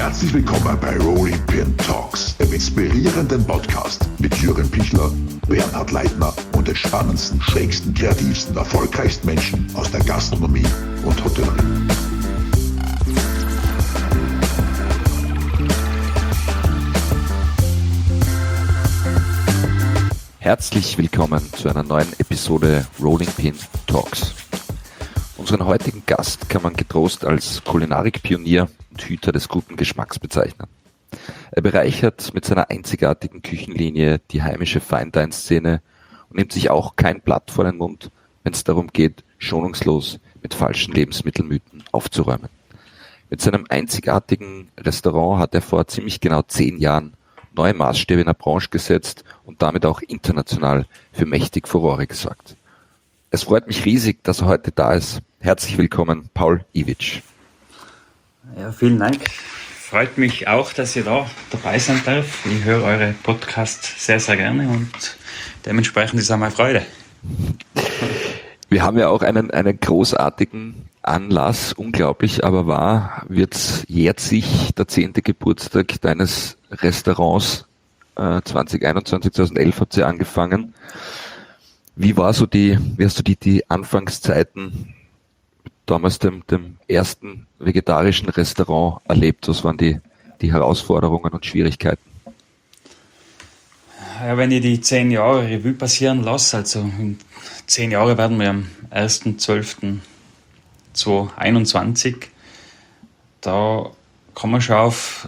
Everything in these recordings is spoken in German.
Herzlich willkommen bei Rolling Pin Talks, dem inspirierenden Podcast mit Jürgen Pichler, Bernhard Leitner und den spannendsten, schrägsten, kreativsten, erfolgreichsten Menschen aus der Gastronomie und Hotellerie. Herzlich willkommen zu einer neuen Episode Rolling Pin Talks. Unseren heutigen Gast kann man getrost als Kulinarikpionier und Hüter des guten Geschmacks bezeichnen. Er bereichert mit seiner einzigartigen Küchenlinie die heimische Fine-Dine-Szene und nimmt sich auch kein Blatt vor den Mund, wenn es darum geht, schonungslos mit falschen Lebensmittelmythen aufzuräumen. Mit seinem einzigartigen Restaurant hat er vor ziemlich genau 10 Jahren neue Maßstäbe in der Branche gesetzt und damit auch international für mächtig Furore gesorgt. Es freut mich riesig, dass er heute da ist. Herzlich willkommen, Paul Iwitsch. Ja, vielen Dank. Freut mich auch, dass ihr da dabei sein darf. Ich höre eure Podcasts sehr, sehr gerne und dementsprechend ist es auch meine Freude. Wir haben ja auch einen großartigen Anlass, unglaublich, aber wahr, jährt sich der 10. Geburtstag deines Restaurants 2021, 2011 habt ihr angefangen. Wie hast du die Anfangszeiten damals dem ersten vegetarischen Restaurant erlebt? Was waren die Herausforderungen und Schwierigkeiten? Ja, wenn ich die 10 Jahre Revue passieren lasse, also in 10 Jahre werden wir am 1.12.2021, da kann man schon auf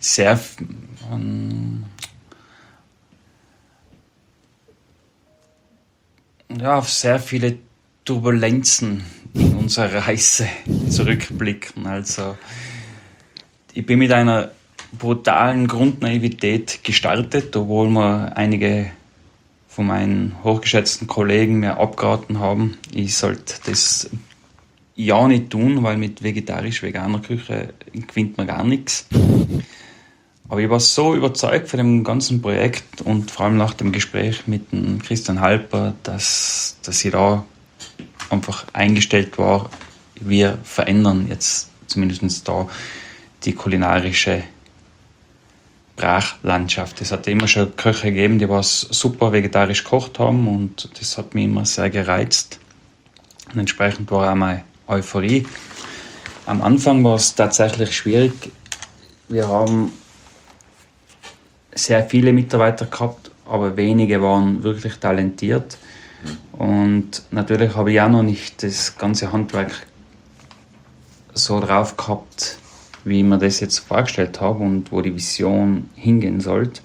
sehr viele Turbulenzen in unserer Reise zurückblicken. Also ich bin mit einer brutalen Grundnaivität gestartet, obwohl mir einige von meinen hochgeschätzten Kollegen mir abgeraten haben, ich sollte das ja nicht tun, weil mit vegetarisch-veganer Küche gewinnt man gar nichts. Aber ich war so überzeugt von dem ganzen Projekt und vor allem nach dem Gespräch mit dem Christian Halper, dass ich da einfach eingestellt war, wir verändern jetzt zumindest da die kulinarische Brachlandschaft. Es hat immer schon Köche gegeben, die was super vegetarisch gekocht haben und das hat mich immer sehr gereizt. Und entsprechend war auch meine Euphorie. Am Anfang war es tatsächlich schwierig. Wir haben sehr viele Mitarbeiter gehabt, aber wenige waren wirklich talentiert. Und natürlich habe ich auch noch nicht das ganze Handwerk so drauf gehabt, wie ich mir das jetzt vorgestellt habe und wo die Vision hingehen sollte.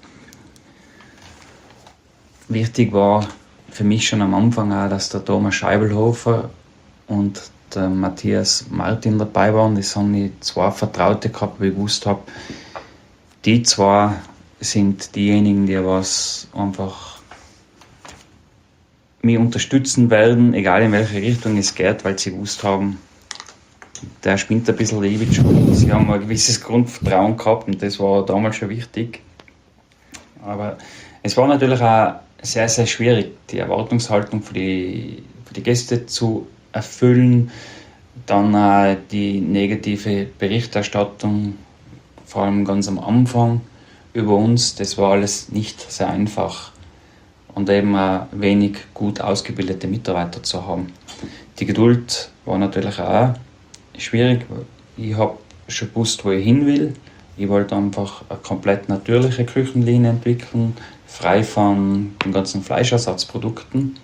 Wichtig war für mich schon am Anfang auch, dass der Thomas Scheibelhofer und der Matthias Martin dabei waren. Das haben die 2 Vertraute gehabt, weil ich gewusst habe, die 2 sind diejenigen, die was einfach mich unterstützen werden, egal in welche Richtung es geht, weil sie gewusst haben, der spinnt ein bisschen Iwitsch und sie haben ein gewisses Grundvertrauen gehabt und das war damals schon wichtig. Aber es war natürlich auch sehr, sehr schwierig, die Erwartungshaltung für die Gäste zu erfüllen, dann die negative Berichterstattung, vor allem ganz am Anfang über uns, das war alles nicht sehr einfach und eben wenig gut ausgebildete Mitarbeiter zu haben. Die Geduld war natürlich auch schwierig. Ich habe schon gewusst, wo ich hin will. Ich wollte einfach eine komplett natürliche Küchenlinie entwickeln, frei von den ganzen Fleischersatzprodukten.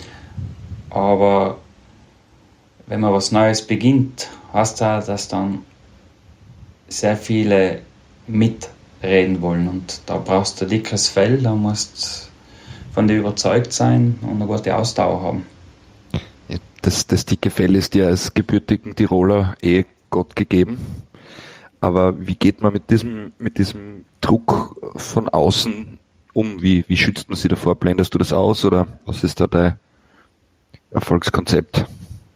Aber wenn man was Neues beginnt, heißt das, dass dann sehr viele mitreden wollen. Und da brauchst du ein dickes Fell, da musst du von dir überzeugt sein und eine gute Ausdauer haben. Ja, das dicke Fell ist ja als gebürtigen Tiroler Gott gegeben. Aber wie geht man mit diesem Druck von außen um? Wie schützt man sich davor? Blendest du das aus oder was ist da dein Erfolgskonzept?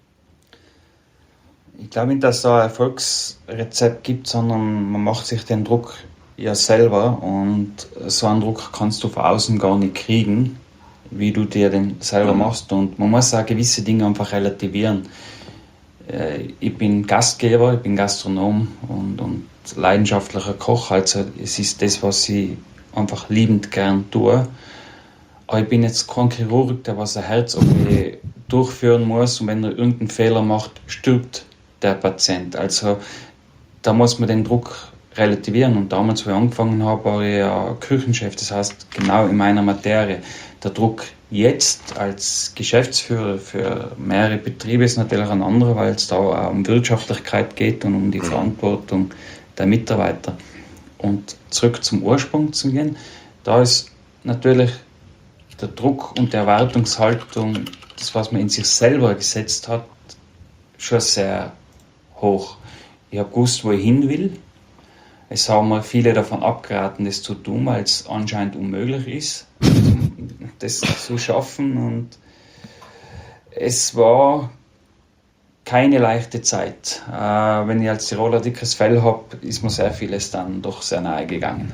Ich glaube nicht, dass es da ein Erfolgsrezept gibt, sondern man macht sich den Druck ja selber und so einen Druck kannst du von außen gar nicht kriegen, wie du dir den selber machst und man muss auch gewisse Dinge einfach relativieren. Ich bin Gastgeber, ich bin Gastronom und leidenschaftlicher Koch. Also es ist das, was ich einfach liebend gern tue. Aber ich bin jetzt kein Chirurg, der was eine Herz-OP durchführen muss, und wenn er irgendeinen Fehler macht, stirbt der Patient. Also da muss man den Druck relativieren. Und damals, wo ich angefangen habe, war ich ja Küchenchef, das heißt genau in meiner Materie. Der Druck jetzt als Geschäftsführer für mehrere Betriebe ist natürlich ein anderer, weil es da auch um Wirtschaftlichkeit geht und um die Verantwortung der Mitarbeiter. Und zurück zum Ursprung zu gehen, da ist natürlich der Druck und die Erwartungshaltung, das, was man in sich selber gesetzt hat, schon sehr hoch. Ich habe gewusst, wo ich hin will. Es haben mir viele davon abgeraten, das zu tun, weil es anscheinend unmöglich ist, das zu schaffen. Und es war keine leichte Zeit. Wenn ich als Tiroler dickes Fell habe, ist mir sehr vieles dann doch sehr nahe gegangen.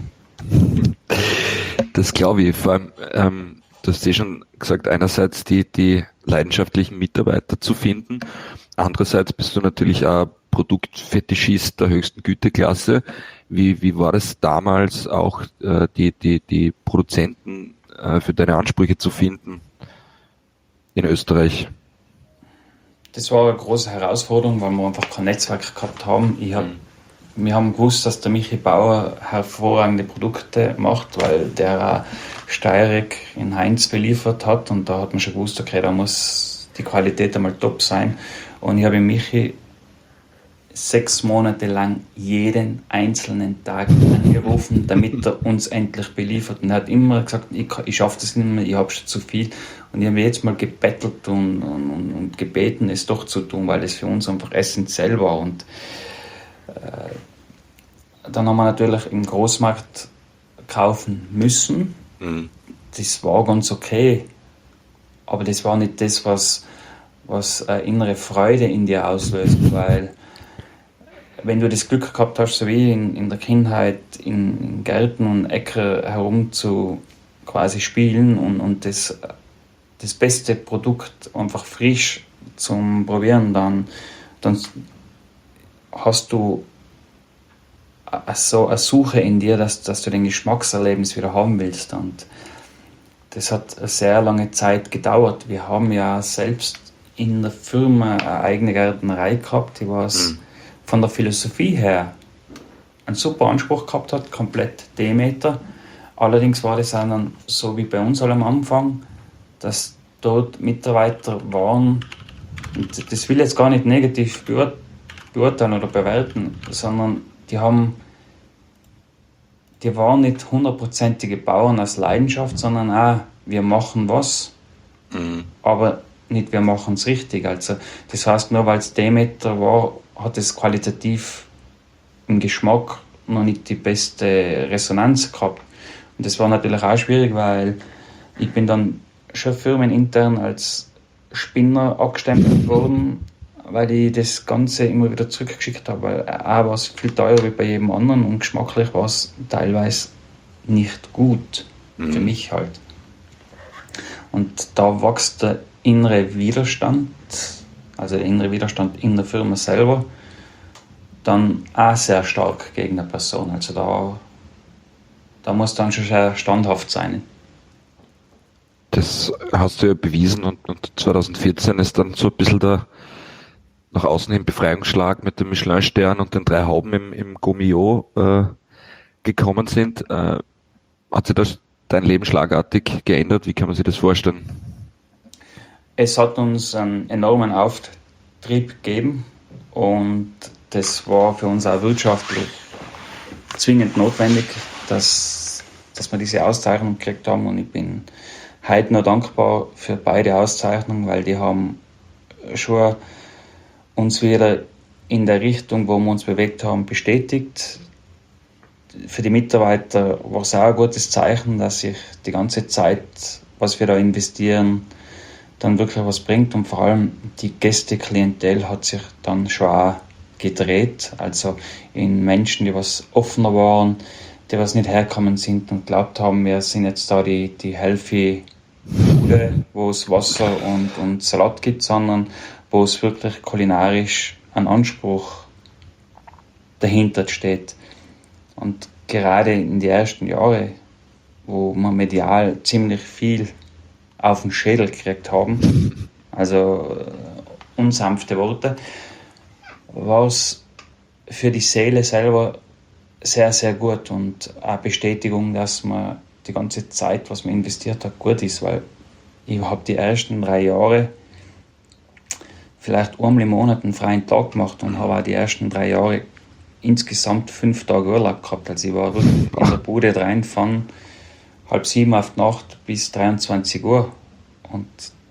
Das glaube ich. Vor allem, du hast schon gesagt, einerseits die leidenschaftlichen Mitarbeiter zu finden, andererseits bist du natürlich auch Produktfetischist der höchsten Güteklasse. Wie war es damals auch, die Produzenten für deine Ansprüche zu finden in Österreich? Das war eine große Herausforderung, weil wir einfach kein Netzwerk gehabt haben. Wir haben gewusst, dass der Michi Bauer hervorragende Produkte macht, weil der Steyrek in Heinz beliefert hat, und da hat man schon gewusst, okay, da muss die Qualität einmal top sein. Und ich habe Michi 6 Monate lang jeden einzelnen Tag angerufen, damit er uns endlich beliefert. Und er hat immer gesagt, ich schaffe das nicht mehr, ich habe schon zu viel. Und ich habe jetzt mal gebettelt und gebeten, es doch zu tun, weil es für uns einfach essentiell war. Und dann haben wir natürlich im Großmarkt kaufen müssen. Mhm. Das war ganz okay, aber das war nicht das, was eine innere Freude in dir auslöst, weil wenn du das Glück gehabt hast, so wie in der Kindheit in Gärten und Äcker herum zu quasi spielen und das beste Produkt einfach frisch zum Probieren, dann hast du so eine Suche in dir, dass du den Geschmackserlebnis wieder haben willst. Und das hat eine sehr lange Zeit gedauert. Wir haben ja selbst in der Firma eine eigene Gärtnerei gehabt, die was von der Philosophie her einen super Anspruch gehabt hat, komplett Demeter. Allerdings war das dann so wie bei uns am Anfang, dass dort Mitarbeiter waren, und das will ich jetzt gar nicht negativ beurteilen oder bewerten, sondern die waren nicht 100%ige Bauern aus Leidenschaft, sondern auch, wir machen was, aber nicht, wir machen es richtig. Also das heißt, nur weil es Demeter war, hat es qualitativ im Geschmack noch nicht die beste Resonanz gehabt. Und das war natürlich auch schwierig, weil ich bin dann schon firmenintern als Spinner abgestempelt worden, weil ich das Ganze immer wieder zurückgeschickt habe, weil A war es viel teurer wie bei jedem anderen und geschmacklich war es teilweise nicht gut, für mich halt. Und da wächst der innere Widerstand, also der innere Widerstand in der Firma selber, dann auch sehr stark gegen eine Person. Also da muss dann schon sehr standhaft sein. Das hast du ja bewiesen, und 2014 ist dann so ein bisschen der nach außen hin Befreiungsschlag mit dem Michelin-Stern und den 3 Hauben im Gaumillot gekommen sind. Hat sich das dein Leben schlagartig geändert? Wie kann man sich das vorstellen? Es hat uns einen enormen Auftrieb gegeben, und das war für uns auch wirtschaftlich zwingend notwendig, dass wir diese Auszeichnung gekriegt haben, und ich bin heute noch dankbar für beide Auszeichnungen, weil die haben schon uns wieder in der Richtung, wo wir uns bewegt haben, bestätigt. Für die Mitarbeiter war es auch ein gutes Zeichen, dass sich die ganze Zeit, was wir da investieren, dann wirklich was bringt, und vor allem die Gästeklientel hat sich dann schon auch gedreht, also in Menschen, die was offener waren, die was nicht hergekommen sind und glaubt haben, wir sind jetzt da die healthy Bude, wo es Wasser und Salat gibt, sondern wo es wirklich kulinarisch ein Anspruch dahinter steht. Und gerade in den ersten Jahren, wo wir medial ziemlich viel auf den Schädel gekriegt haben, also unsanfte Worte, war es für die Seele selber sehr, sehr gut und eine Bestätigung, dass man die ganze Zeit, was man investiert hat, gut ist, weil ich habe die ersten 3 Jahre vielleicht einmal im Monat einen freien Tag gemacht und habe auch die ersten 3 Jahre insgesamt 5 Tage Urlaub gehabt. Also ich war wirklich in der Bude rein von 6:30 auf die Nacht bis 23 Uhr. Und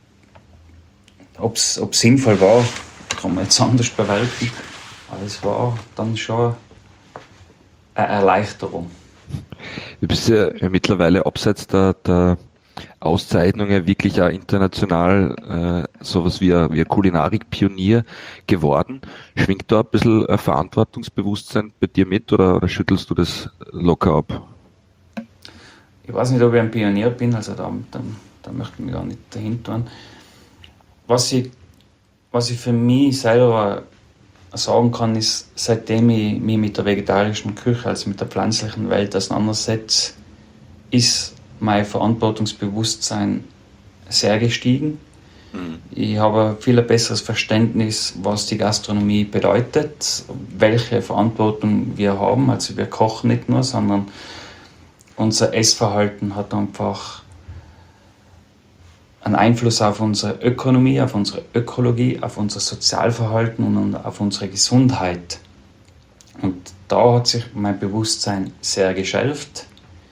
ob es sinnvoll war, kann man jetzt anders bewerten. Aber es war dann schon eine Erleichterung. Du bist ja mittlerweile abseits der Auszeichnungen wirklich auch international sowas wie ein Kulinarikpionier geworden. Schwingt da ein bisschen ein Verantwortungsbewusstsein bei dir mit oder schüttelst du das locker ab? Ich weiß nicht, ob ich ein Pionier bin, also da möchte ich mich gar nicht dahinter tun. Was ich für mich selber sagen kann, ist, seitdem ich mich mit der vegetarischen Küche, also mit der pflanzlichen Welt auseinandersetze, ist mein Verantwortungsbewusstsein sehr gestiegen. Ich habe viel besseres Verständnis, was die Gastronomie bedeutet, welche Verantwortung wir haben. Also wir kochen nicht nur, sondern unser Essverhalten hat einfach einen Einfluss auf unsere Ökonomie, auf unsere Ökologie, auf unser Sozialverhalten und auf unsere Gesundheit. Und da hat sich mein Bewusstsein sehr geschärft.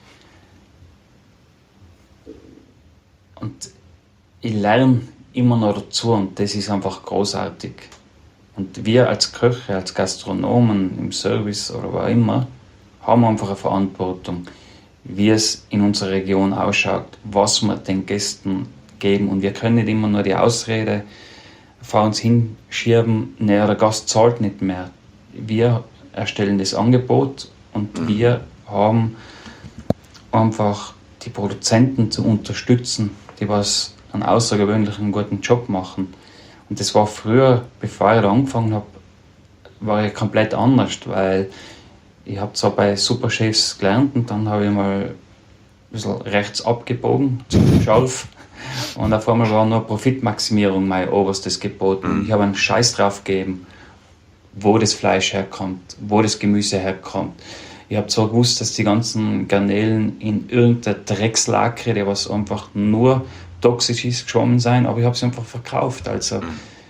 Und ich lerne immer noch dazu und das ist einfach großartig. Und wir als Köche, als Gastronomen im Service oder wo immer, haben einfach eine Verantwortung, wie es in unserer Region ausschaut, was wir den Gästen geben. Und wir können nicht immer nur die Ausrede vor uns hinschieben, naja, der Gast zahlt nicht mehr. Wir erstellen das Angebot und wir haben einfach die Produzenten zu unterstützen, die was einen außergewöhnlichen guten Job machen. Und das war früher, bevor ich da angefangen habe, war ich komplett anders, weil ich habe zwar bei Superchefs gelernt und dann habe ich mal ein bisschen rechts abgebogen zum Schalf und auf einmal war nur Profitmaximierung mein oberstes Gebot. Und ich habe einen Scheiß drauf gegeben, wo das Fleisch herkommt, wo das Gemüse herkommt. Ich habe zwar gewusst, dass die ganzen Garnelen in irgendeiner Dreckslacke, die was einfach nur toxisch ist, geschwommen sein, aber ich habe sie einfach verkauft. Also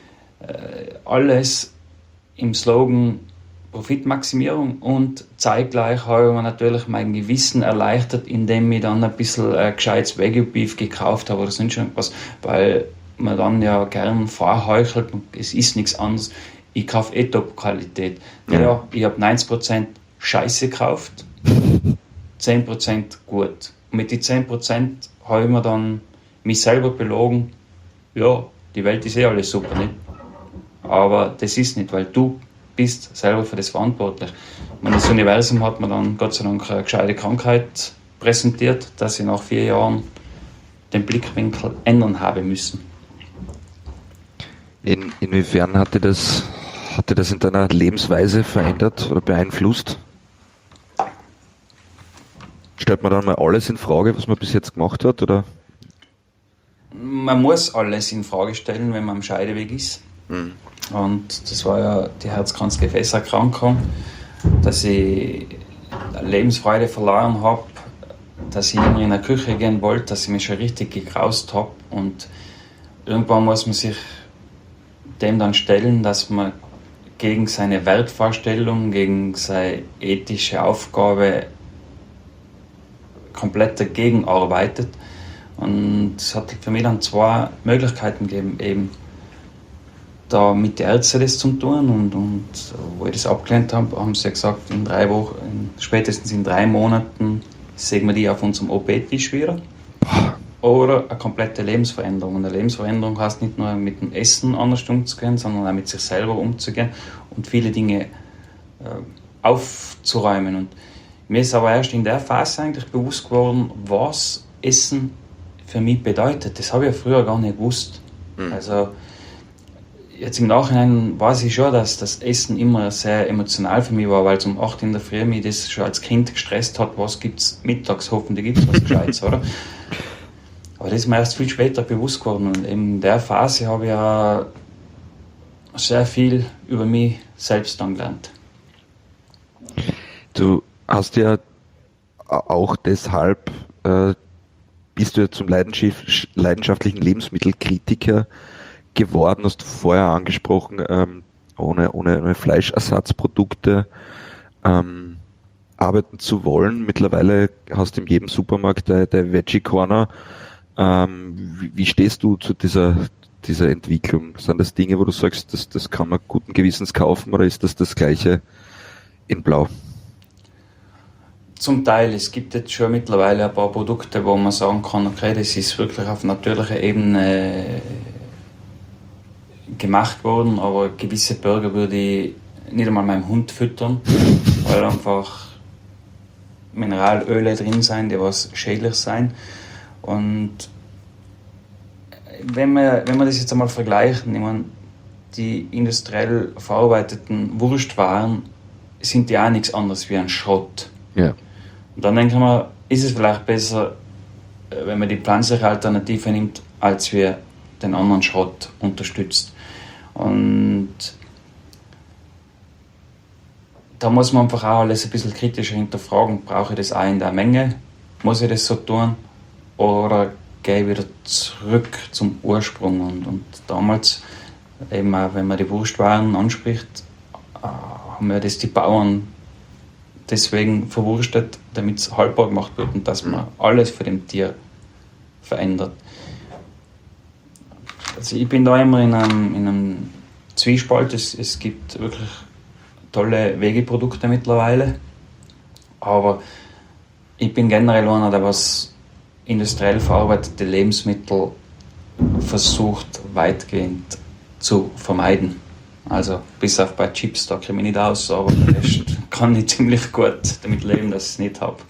alles im Slogan Profitmaximierung und zeitgleich habe ich mir natürlich mein Gewissen erleichtert, indem ich dann ein bisschen gescheites Wagyu-Beef gekauft habe oder sonst irgendwas, weil man dann ja gern vorheuchelt und es ist nichts anderes. Ich kaufe Top-Qualität. Ja, ich habe 90% Scheiße gekauft, 10% gut. Und mit den 10% habe ich mir dann mich selber belogen, ja, die Welt ist alles super, nicht? Aber das ist nicht, weil du bist selber für das verantwortlich. Und das Universum hat mir dann Gott sei Dank eine gescheite Krankheit präsentiert, dass ich nach 4 Jahren den Blickwinkel ändern habe müssen. Inwiefern hatte das in deiner Lebensweise verändert oder beeinflusst? Stellt man dann mal alles in Frage, was man bis jetzt gemacht hat, oder? Man muss alles in Frage stellen, wenn man am Scheideweg ist. Und das war ja die Herzkranzgefäßerkrankung, dass ich Lebensfreude verloren habe, dass ich immer in der Küche gehen wollte, dass ich mich schon richtig gegraust habe. Und irgendwann muss man sich dem dann stellen, dass man gegen seine Wertvorstellung, gegen seine ethische Aufgabe komplett dagegen arbeitet. Und es hat für mich dann 2 Möglichkeiten gegeben, eben da mit den Ärzten das zu tun. Und wo ich das abgelehnt habe, haben sie gesagt, in 3 Wochen, spätestens in 3 Monaten sehen wir die auf unserem OP-Tisch wieder. Oder eine komplette Lebensveränderung. Und eine Lebensveränderung heißt nicht nur mit dem Essen anders umzugehen, sondern auch mit sich selber umzugehen und viele Dinge aufzuräumen. Und mir ist aber erst in der Phase eigentlich bewusst geworden, was Essen für mich bedeutet. Das habe ich ja früher gar nicht gewusst. Also jetzt im Nachhinein weiß ich schon, dass das Essen immer sehr emotional für mich war, weil es um 8 in der Früh mich das schon als Kind gestresst hat, was gibt es mittags, hoffentlich gibt es was Gescheites, oder? Aber das ist mir erst viel später bewusst geworden und in der Phase habe ich ja sehr viel über mich selbst dann gelernt. Du hast ja auch deshalb, bist du ja zum leidenschaftlichen Lebensmittelkritiker geworden, hast du vorher angesprochen, ohne Fleischersatzprodukte arbeiten zu wollen. Mittlerweile hast du in jedem Supermarkt der Veggie Corner. Wie stehst du zu dieser Entwicklung? Sind das Dinge, wo du sagst, das kann man guten Gewissens kaufen, oder ist das Gleiche in Blau? Zum Teil, es gibt jetzt schon mittlerweile ein paar Produkte, wo man sagen kann, okay, das ist wirklich auf natürlicher Ebene gemacht worden, aber gewisse Burger würde ich nicht einmal meinem Hund füttern, weil einfach Mineralöle drin sein, die was schädlich sein. Und wenn wir das jetzt einmal vergleichen, ich meine, die industriell verarbeiteten Wurstwaren sind ja auch nichts anderes wie ein Schrott. Ja. Und dann denken wir, ist es vielleicht besser, wenn man die pflanzliche Alternative nimmt, als wir den anderen Schrott unterstützt. Und da muss man einfach auch alles ein bisschen kritischer hinterfragen. Brauche ich das auch in der Menge? Muss ich das so tun? Oder gehe ich wieder zurück zum Ursprung? Und damals, eben auch wenn man die Wurstwaren anspricht, haben wir das die Bauern deswegen verwurstet, damit es haltbar gemacht wird und dass man alles für dem Tier verändert. Also ich bin da immer in einem Zwiespalt. Es gibt wirklich tolle Veggie-Produkte mittlerweile, aber ich bin generell einer, der was industriell verarbeitete Lebensmittel versucht weitgehend zu vermeiden. Also bis auf bei Chips, da komme ich nicht aus, aber der Rest kann ich ziemlich gut damit leben, dass ich es nicht habe.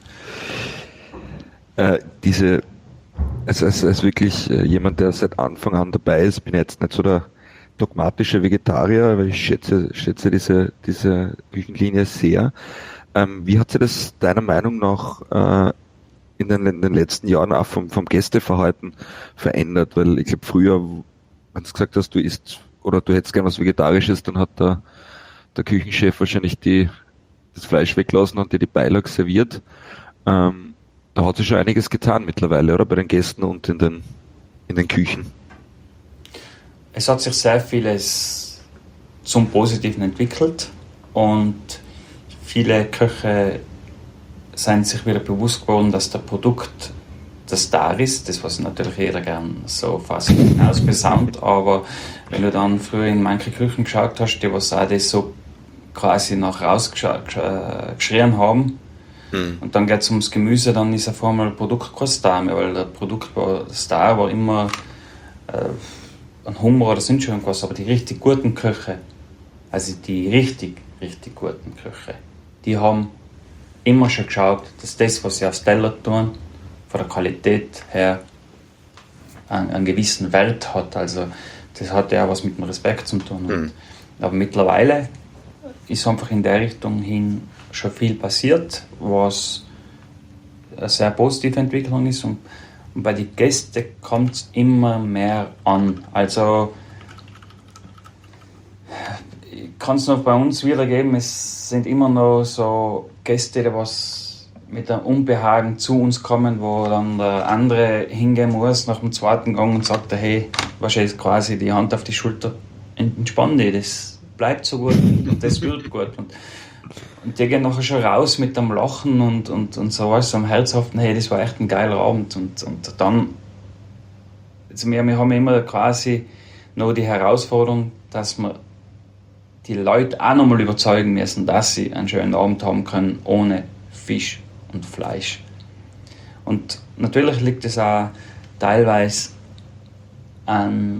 Als wirklich jemand, der seit Anfang an dabei ist, bin jetzt nicht so der dogmatische Vegetarier, aber ich schätze diese Küchenlinie sehr. Wie hat sich das deiner Meinung nach in den letzten Jahren auch vom Gästeverhalten verändert? Weil ich glaube, früher, wenn du gesagt hast, du isst oder du hättest gern was Vegetarisches, dann hat der Küchenchef wahrscheinlich das Fleisch weggelassen und dir die Beilage serviert. Da hat sich schon einiges getan mittlerweile, oder? Bei den Gästen und in den Küchen. Es hat sich sehr vieles zum Positiven entwickelt und viele Köche sind sich wieder bewusst geworden, dass der Produkt das da ist, das was natürlich jeder gern so fast hinausbesaumt, aber wenn du dann früher in manche Küchen geschaut hast, die was auch das so quasi nach rausgeschrien haben, und dann geht es ums Gemüse, dann ist auf einmal ein Produkt kein Star mehr, weil der Star war immer ein Hummer oder sonst irgendwas, aber die richtig guten Köche, also die richtig guten Köche, die haben immer schon geschaut, dass das, was sie aufs Teller tun, von der Qualität her einen gewissen Wert hat. Also das hat ja auch was mit dem Respekt zu tun. Aber mittlerweile ist einfach in der Richtung hin schon viel passiert, was eine sehr positive Entwicklung ist. Und bei den Gästen kommt es immer mehr an. Also ich kann es noch bei uns wiedergeben, es sind immer noch so Gäste, die was mit einem Unbehagen zu uns kommen, wo dann der andere hingehen muss nach dem zweiten Gang und sagt, hey, wahrscheinlich quasi die Hand auf die Schulter, entspann dich, das bleibt so gut und das wird gut. Und die gehen nachher schon raus mit dem Lachen und so was, so am herzhaften, hey, das war echt ein geiler Abend. Und dann, also wir haben immer quasi noch die Herausforderung, dass wir die Leute auch nochmal überzeugen müssen, dass sie einen schönen Abend haben können, ohne Fisch und Fleisch. Und natürlich liegt es auch teilweise an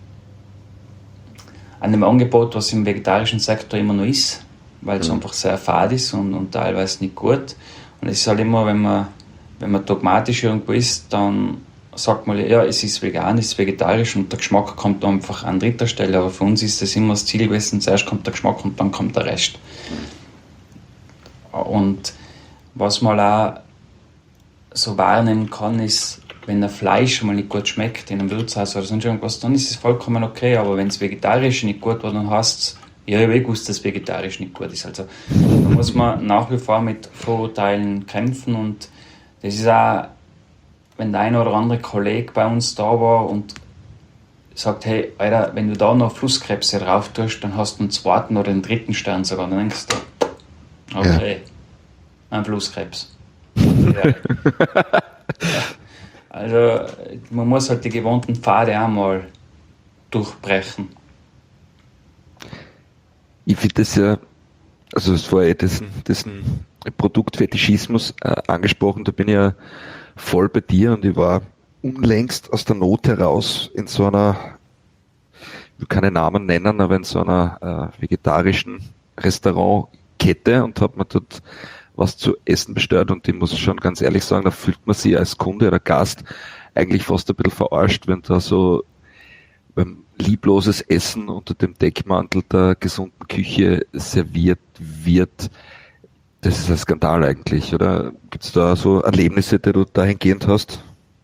dem Angebot, was im vegetarischen Sektor immer noch ist, weil es einfach sehr fad ist und teilweise nicht gut. Und es ist halt immer, wenn man dogmatisch irgendwo ist, dann sagt man, ja, es ist vegan, es ist vegetarisch und der Geschmack kommt einfach an dritter Stelle. Aber für uns ist das immer das Ziel gewesen, zuerst kommt der Geschmack und dann kommt der Rest. Und was man auch so wahrnehmen kann, ist, wenn ein Fleisch mal nicht gut schmeckt in einem Wirtshaus oder sonst irgendwas, dann ist es vollkommen okay. Aber wenn es vegetarisch nicht gut war, dann heißt es, ja, ich habe gewusst, dass vegetarisch nicht gut ist. Also da muss man nach wie vor mit Vorurteilen kämpfen und das ist auch, wenn der eine oder andere Kollege bei uns da war und sagt, hey, Alter, wenn du da noch Flusskrebse drauf tust, dann hast du einen zweiten oder einen dritten Stern sogar. Dann denkst du, okay, ein Flusskrebs. Ja. Also man muss halt die gewohnten Pfade auch mal durchbrechen. Ich finde das ja, also es war ja dessen Produktfetischismus angesprochen, da bin ich ja voll bei dir und ich war unlängst aus der Not heraus in so einer, ich will keine Namen nennen, aber in so einer vegetarischen Restaurantkette und habe mir dort was zu essen bestellt und ich muss schon ganz ehrlich sagen, da fühlt man sich als Kunde oder Gast eigentlich fast ein bisschen verarscht, wenn da so liebloses Essen unter dem Deckmantel der gesunden Küche serviert wird. Das ist ein Skandal eigentlich, oder? Gibt es da so Erlebnisse, die du dahingehend hast?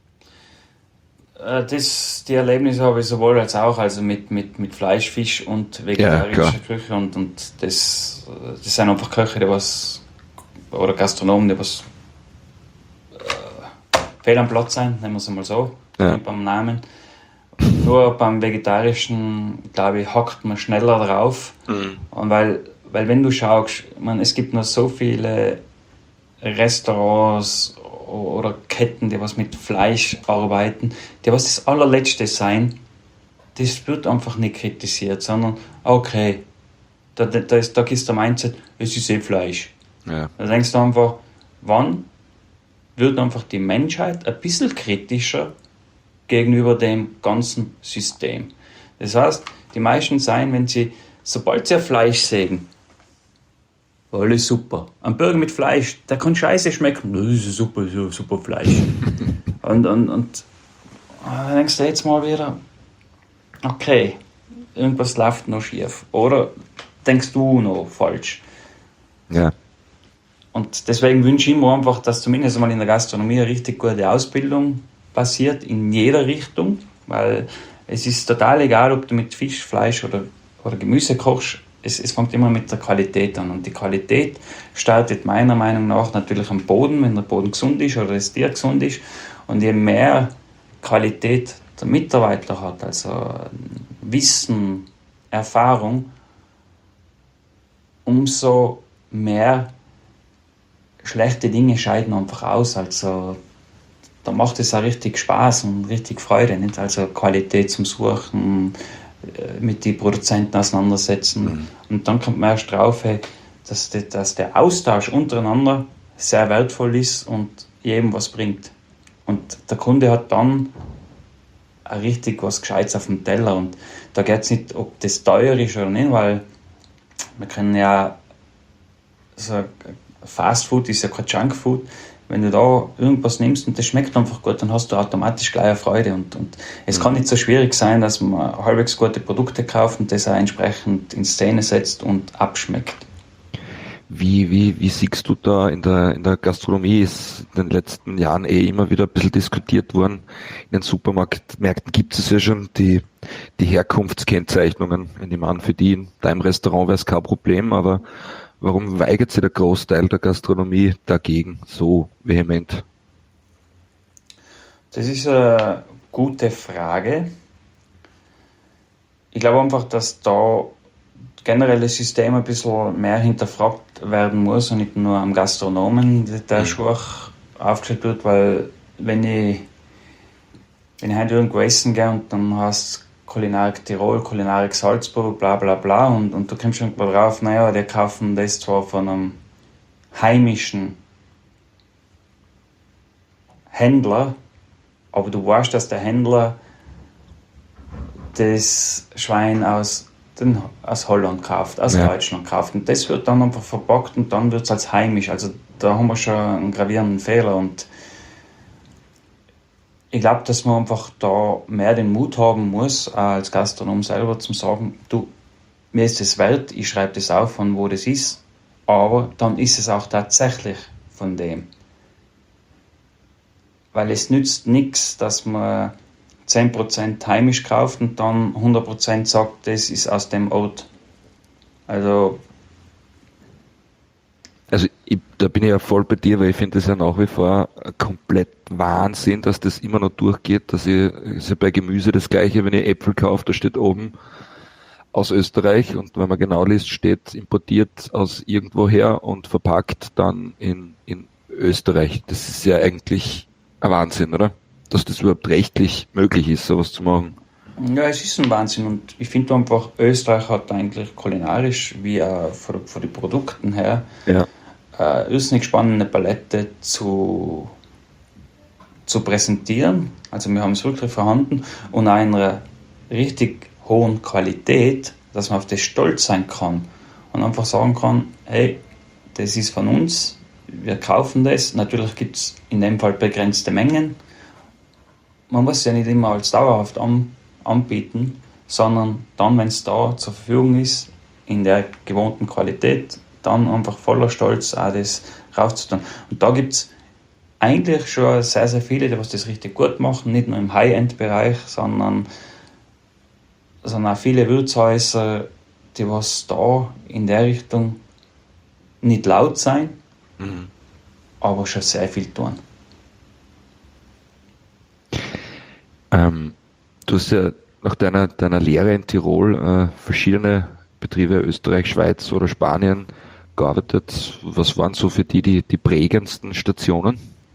Die Erlebnisse habe ich sowohl als auch, also mit Fleisch, Fisch und vegetarischer Küche und das sind einfach Köche, oder Gastronomen, die was fehl am Platz sind, nennen wir es mal so, beim Namen. Nur beim Vegetarischen, glaube ich, hackt man schneller drauf. Und weil wenn du schaust, es gibt noch so viele Restaurants oder Ketten, die was mit Fleisch arbeiten, die was das allerletzte sein, das wird einfach nicht kritisiert, sondern okay, da ist der Mindset, es ist eh Fleisch. Ja. Da denkst du einfach, wann wird einfach die Menschheit ein bisschen kritischer gegenüber dem ganzen System. Das heißt, die meisten sein, sobald sie ein Fleisch sägen, alles super. Ein Burger mit Fleisch, der kann scheiße schmecken. Das ist super Fleisch. und dann denkst du jetzt mal wieder, okay, irgendwas läuft noch schief. Oder denkst du noch falsch. Ja. Und deswegen wünsche ich mir einfach, dass zumindest einmal in der Gastronomie eine richtig gute Ausbildung passiert, in jeder Richtung, weil es ist total egal, ob du mit Fisch, Fleisch oder Gemüse kochst, es fängt immer mit der Qualität an und die Qualität startet meiner Meinung nach natürlich am Boden, wenn der Boden gesund ist oder das Tier gesund ist und je mehr Qualität der Mitarbeiter hat, also Wissen, Erfahrung, umso mehr schlechte Dinge scheiden einfach aus, also da macht es auch richtig Spaß und richtig Freude, nicht? Also Qualität zum Suchen, mit den Produzenten auseinandersetzen. Und dann kommt man erst drauf, dass der Austausch untereinander sehr wertvoll ist und jedem was bringt. Und der Kunde hat dann auch richtig was Gescheites auf dem Teller. Und da geht es nicht, ob das teuer ist oder nicht, weil wir können ja, so Fast Food ist ja kein Junk Food. Wenn du da irgendwas nimmst und das schmeckt einfach gut, dann hast du automatisch gleich eine Freude. Und es kann nicht so schwierig sein, dass man halbwegs gute Produkte kauft und das auch entsprechend in Szene setzt und abschmeckt. Wie siehst du da in der Gastronomie? Ist in den letzten Jahren immer wieder ein bisschen diskutiert worden. In den Supermärkten gibt es ja schon die Herkunftskennzeichnungen. Ich meine, für die in deinem Restaurant wäre es kein Problem, aber warum weigert sich der Großteil der Gastronomie dagegen so vehement? Das ist eine gute Frage. Ich glaube einfach, dass da generell das System ein bisschen mehr hinterfragt werden muss und nicht nur am Gastronomen der Schwach aufgestellt wird, weil wenn ich heute irgendwo essen gehe und dann hast Kulinarik Tirol, Kulinarik Salzburg, bla bla bla und du kommst irgendwo drauf, naja, die kaufen das zwar von einem heimischen Händler, aber du weißt, dass der Händler das Schwein aus Holland kauft, aus Deutschland kauft und das wird dann einfach verpackt und dann wird es als heimisch, also da haben wir schon einen gravierenden Fehler und Ich glaube, dass man einfach da mehr den Mut haben muss, als Gastronom selber zu sagen, du, mir ist das wert, ich schreibe das auf, von wo das ist, aber dann ist es auch tatsächlich von dem. Weil es nützt nichts, dass man 10% heimisch kauft und dann 100% sagt, das ist aus dem Ort. Also da bin ich ja voll bei dir, weil ich finde das ja nach wie vor komplett Wahnsinn, dass das immer noch durchgeht, dass ist ja bei Gemüse das Gleiche, wenn ich Äpfel kaufe, da steht oben aus Österreich und wenn man genau liest, steht importiert aus irgendwoher und verpackt dann in Österreich. Das ist ja eigentlich ein Wahnsinn, oder? Dass das überhaupt rechtlich möglich ist, sowas zu machen. ja, es ist ein Wahnsinn und ich finde einfach, Österreich hat eigentlich kulinarisch wie auch von den Produkten her Ja. irrsinnig spannende Palette zu präsentieren. Also wir haben es wirklich vorhanden und auch in einer richtig hohen Qualität, dass man auf das stolz sein kann und einfach sagen kann, hey, das ist von uns, wir kaufen das. Natürlich gibt es in dem Fall begrenzte Mengen. Man muss es ja nicht immer als dauerhaft anbieten, sondern dann, wenn es da zur Verfügung ist, in der gewohnten Qualität, dann einfach voller Stolz auch das raufzutun. Und da gibt es eigentlich schon sehr, sehr viele, die das richtig gut machen, nicht nur im High-End-Bereich, sondern auch viele Wirtshäuser, die was da in der Richtung nicht laut sein, aber schon sehr viel tun. Du hast ja nach deiner Lehre in Tirol verschiedene Betriebe, Österreich, Schweiz oder Spanien, gearbeitet. Was waren so für die prägendsten Stationen?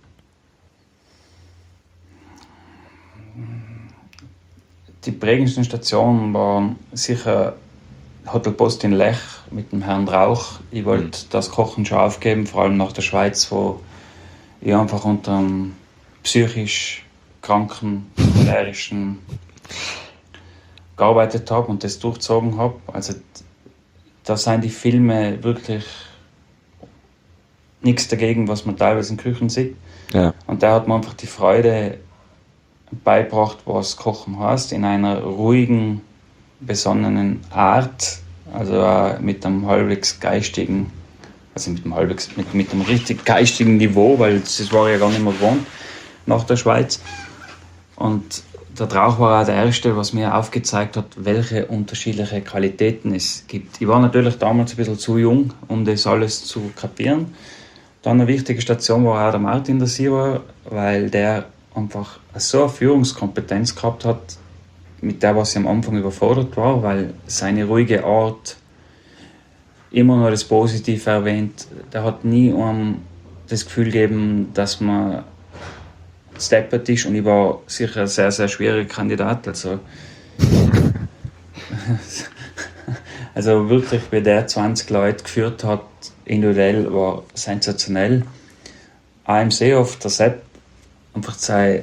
Die prägendsten Stationen waren sicher Hotel Post in Lech mit dem Herrn Rauch. Ich wollte das Kochen schon aufgeben, vor allem nach der Schweiz, wo ich einfach unter einem psychisch kranken, cholerischen gearbeitet habe und das durchgezogen habe. Also da sind die Filme wirklich nichts dagegen, was man teilweise in Küchen sieht. Ja. Und da hat man einfach die Freude beibracht, was Kochen heißt, in einer ruhigen, besonnenen Art, also mit einem halbwegs geistigen, also mit einem richtig geistigen Niveau, weil das war ja gar nicht mehr gewohnt nach der Schweiz. Und der Rauch war auch der Erste, was mir aufgezeigt hat, welche unterschiedliche Qualitäten es gibt. Ich war natürlich damals ein bisschen zu jung, um das alles zu kapieren. Dann eine wichtige Station war auch der Martin der Sieber, weil der einfach so eine Führungskompetenz gehabt hat, mit der, was ich am Anfang überfordert war, weil seine ruhige Art immer nur das Positive erwähnt. Der hat nie das Gefühl gegeben, dass man steppert ist und ich war sicher ein sehr, sehr schwieriger Kandidat. Also wirklich, wie der 20 Leute geführt hat, individuell, war sensationell. Auch im Seehof, der Sepp, einfach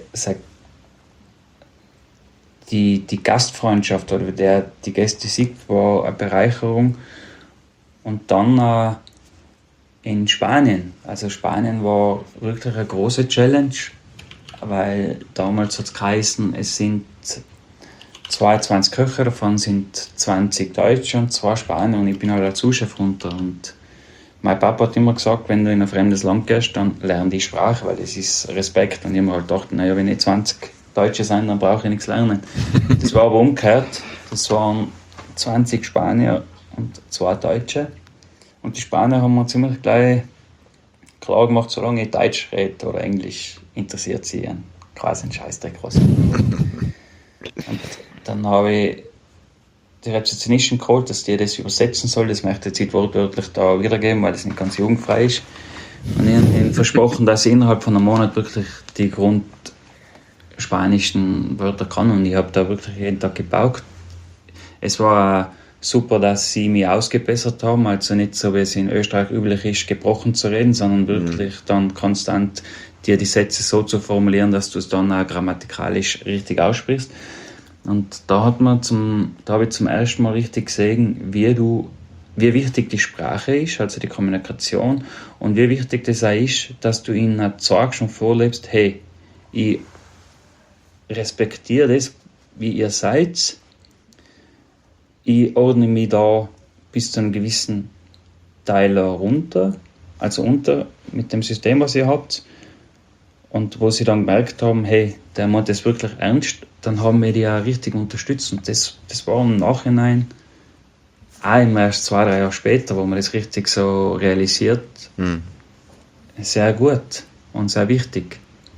die Gastfreundschaft oder wie der die Gäste sieht, war eine Bereicherung. Und dann in Spanien. Also Spanien war wirklich eine große Challenge, weil damals hat es geheißen, es sind 22 Köche, davon sind 20 Deutsche und 2 Spanier und ich bin halt als Zuschef runter. Und mein Papa hat immer gesagt, wenn du in ein fremdes Land gehst, dann lern die Sprache, weil das ist Respekt. Und ich habe mir halt gedacht, naja, wenn nicht 20 Deutsche sind, dann brauche ich nichts lernen. Das war aber umgekehrt. Das waren 20 Spanier und 2 Deutsche. Und die Spanier haben mir ziemlich gleich klar gemacht, solange ich Deutsch rede oder Englisch, interessiert sie quasi einen Scheißdreck was. Und dann habe ich die Rezeptionistin geholt, dass die das übersetzen soll. Das möchte ich jetzt wortwörtlich da wiedergeben, weil das nicht ganz jugendfrei ist. Und ich habe ihnen versprochen, dass ich innerhalb von einem Monat wirklich die grundspanischen Wörter kann. Und ich habe da wirklich jeden Tag gebaucht. Es war super, dass sie mich ausgebessert haben. Also nicht so, wie es in Österreich üblich ist, gebrochen zu reden, sondern wirklich dann konstant dir die Sätze so zu formulieren, dass du es dann auch grammatikalisch richtig aussprichst. Und da habe ich zum ersten Mal richtig gesehen, wie wichtig die Sprache ist, also die Kommunikation, und wie wichtig das auch ist, dass du ihnen zeigst und vorlebst, hey, ich respektiere das, wie ihr seid. Ich ordne mich da bis zu einem gewissen Teil runter, also unter mit dem System, was ihr habt. Und wo sie dann gemerkt haben, hey, der meint das wirklich ernst, dann haben wir die auch richtig unterstützt. Und das war im Nachhinein, auch erst 2-3 Jahre später, wo man das richtig so realisiert, sehr gut und sehr wichtig.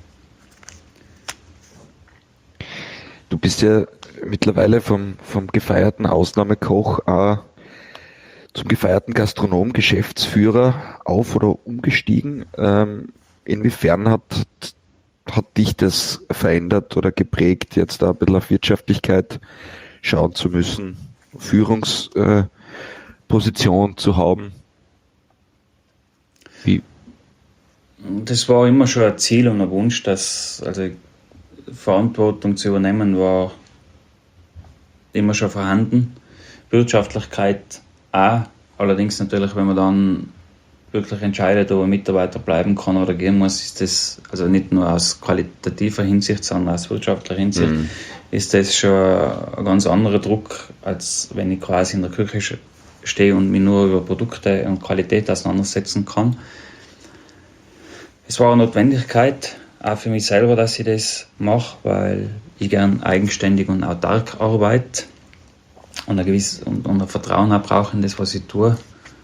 Du bist ja mittlerweile vom gefeierten Ausnahmekoch zum gefeierten Gastronom, Geschäftsführer auf- oder umgestiegen. Inwiefern hat dich das verändert oder geprägt, jetzt da ein bisschen auf Wirtschaftlichkeit schauen zu müssen, Führungsposition zu haben? Wie? Das war immer schon ein Ziel und ein Wunsch, also Verantwortung zu übernehmen war immer schon vorhanden. Wirtschaftlichkeit auch, allerdings natürlich, wenn man dann wirklich entscheidet, ob ein Mitarbeiter bleiben kann oder gehen muss, ist das, also nicht nur aus qualitativer Hinsicht, sondern aus wirtschaftlicher Hinsicht, ist das schon ein ganz anderer Druck, als wenn ich quasi in der Küche stehe und mich nur über Produkte und Qualität auseinandersetzen kann. Es war eine Notwendigkeit, auch für mich selber, dass ich das mache, weil ich gern eigenständig und autark arbeite und ein Vertrauen auch brauche in das, was ich tue.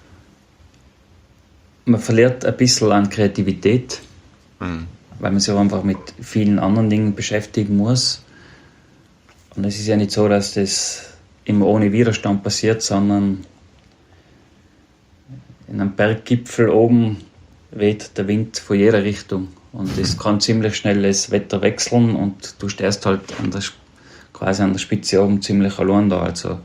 Man verliert ein bisschen an Kreativität, weil man sich einfach mit vielen anderen Dingen beschäftigen muss. Und es ist ja nicht so, dass das immer ohne Widerstand passiert, sondern in einem Berggipfel oben weht der Wind von jeder Richtung. Und es kann ziemlich schnell das Wetter wechseln und du stehst halt quasi an der Spitze oben ziemlich allein da. Also